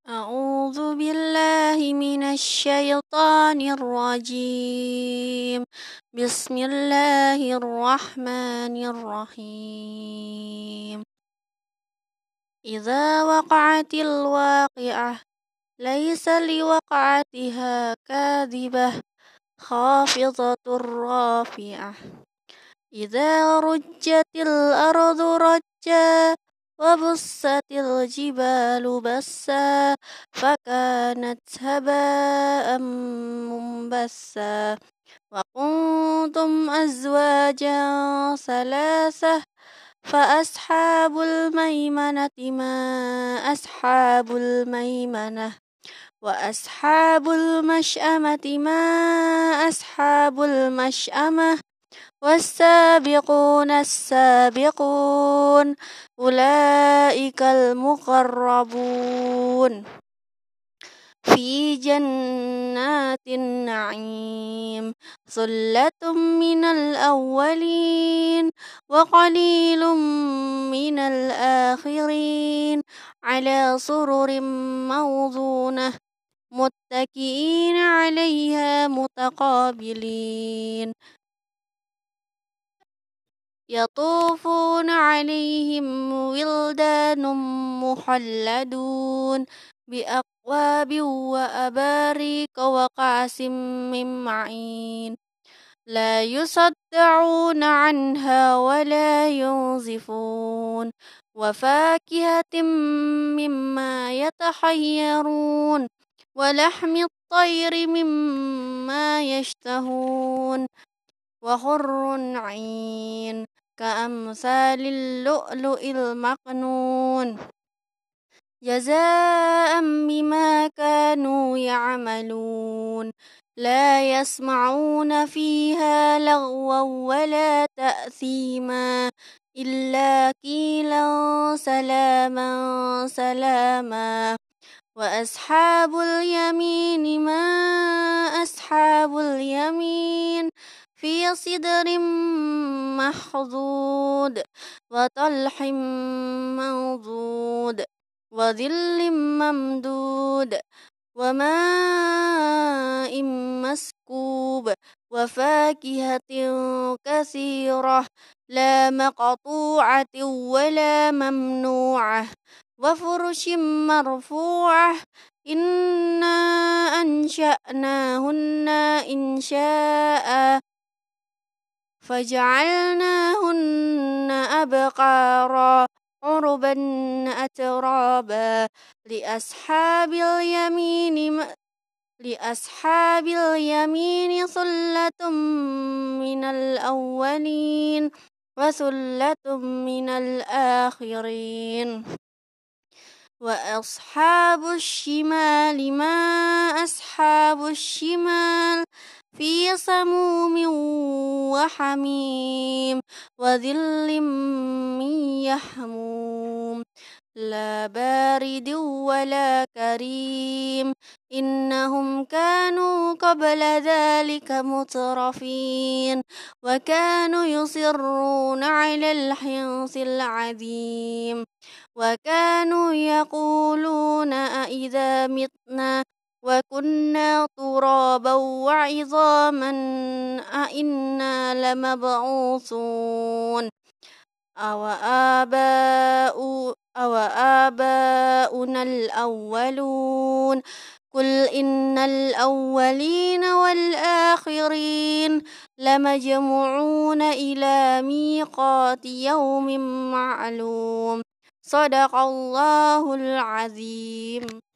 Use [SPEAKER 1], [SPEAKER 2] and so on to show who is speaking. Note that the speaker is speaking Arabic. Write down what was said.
[SPEAKER 1] أعوذ بالله من الشيطان الرجيم. بسم الله الرحمن الرحيم. إذا وقعت الواقعة ليس لوقعتها كاذبة خافضة رافعة. إذا رجت الأرض رجا وبست الجبال بسا فكانت هباء منبثا وكنتم أزواجا ثلاثة فأصحاب الميمنة ما أصحاب الميمنة وأصحاب المشأمة ما أصحاب المشأمة والسابقون السابقون أولئك المقربون في جنات النعيم ثلة من الأولين وقليل من الآخرين على سرر موضونة متكئين عليها متقابلين يطوفون عليهم ولدان مخلدون بأكواب وأباريق وكأس من معين لا يصدعون عنها ولا ينزفون وفاكهة مما يتخيرون ولحم الطير مما يشتهون وحور عين كأمثال اللؤلؤ المكنون جزاء بما كانوا يعملون لا يسمعون فيها لغوا ولا تأثيما إلا قيلا سلاما سلاما وأصحاب اليمين ما أصحاب اليمين في صدر مخضود وطلح منضود وظل ممدود وماء مسكوب وفاكهة كثيرة لا مقطوعة ولا ممنوعة وفرش مرفوعة إنا أنشأناهن إنشاء فجعلناهن أبقارا عربا أترابا لأصحاب اليمين ثلة من الأولين وثلة من الآخرين وأصحاب الشمال ما أصحاب الشمال في سموم وحميم وظل من يحموم لا بارد ولا كريم إنهم كانوا قبل ذلك مترفين وكانوا يصرون على الحنث العظيم وكانوا يقولون أإذا متنا وكنا ترابا وعظاما أإنا لمبعوثون أو آباؤنا الأولون قل إن الأولين والآخرين لمجموعون إلى ميقات يوم معلوم صدق الله العظيم.